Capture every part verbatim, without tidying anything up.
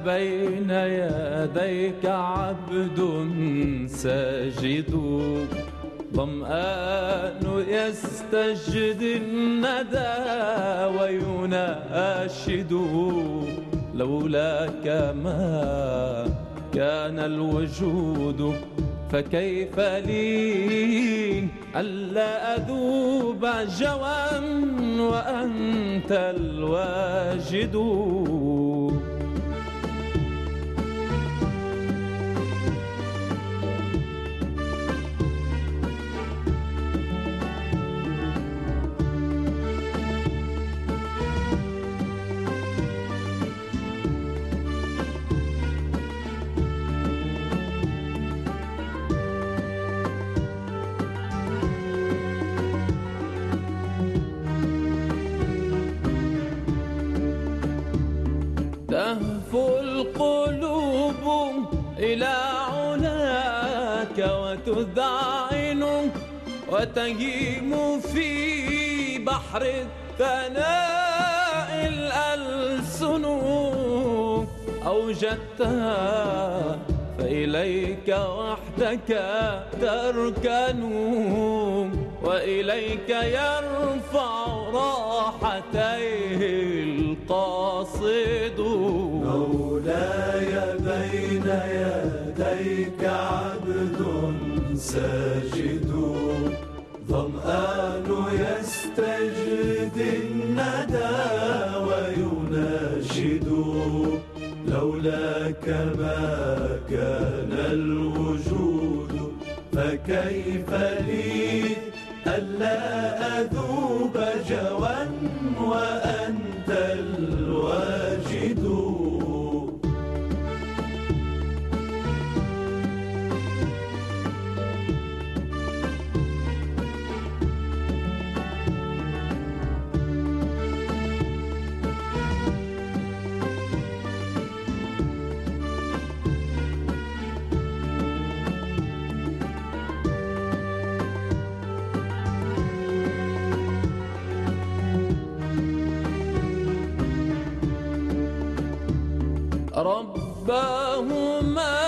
بين يديك عبد ساجد ظمآن يستجدي الندى ويناشد لولاك ما كان الوجود فكيف لي ألا أذوب جوعا وأنت الواجد. تهفو القلوب إلى علاك وتذعن وتهيم في بحر الثناء الألسن أوجدتها فإليك وحدك تركن وإليك يرفع راحتيه القاصد. مولاي بين يديك عبد ساجد ظمآن يستجدي الندى ويناشد لولاك ما كان الوجود فكيف لي ألا أذوب جوعا وأنت الواجد. رباهما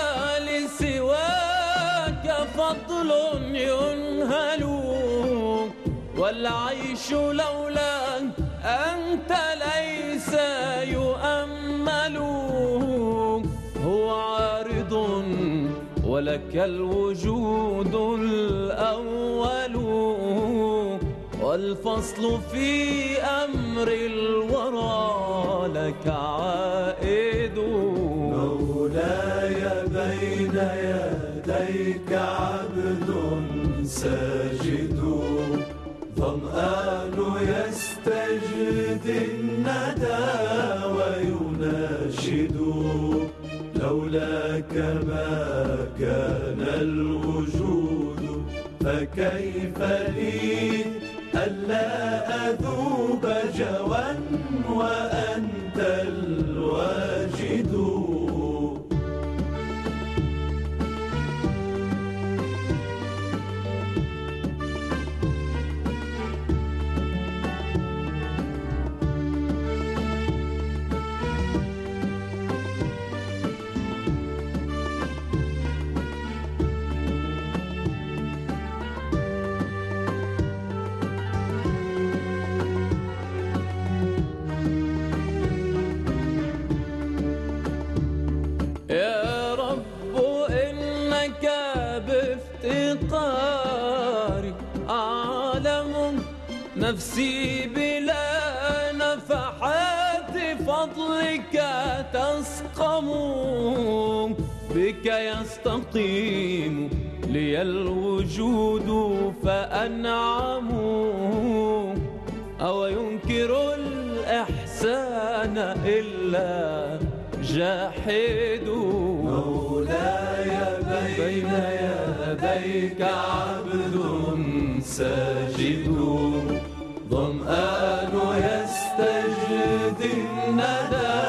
لسواك فضل ينهل والعيش لولا أنت ليس يؤمل. هو عارض ولك الوجود الأول والفصل في أمر الورى لك عائد. مولاي بين يديك عبد ساجد ظمآن يستجدي الندى ويناشد لولاك ما كان الوجود فكيف لي ألا أذوب جوعا وأنت الواجد. يا رب إنك بافتقاري أعلم نفسي بلا نفحات فضلك تسقم بك يستقيم لي الوجود فأنعم أو ينكر الإحسان إلا جاحد. مولاي بين يديك عبد ساجد ظمآن يستجدي الندى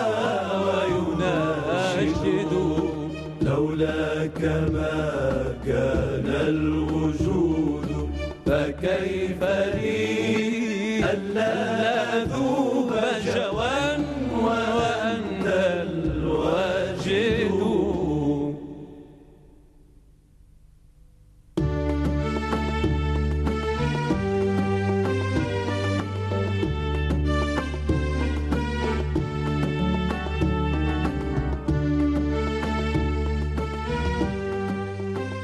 ويناشد لولاك ما كان الوجود فكيف لي ألا أذوب جوعا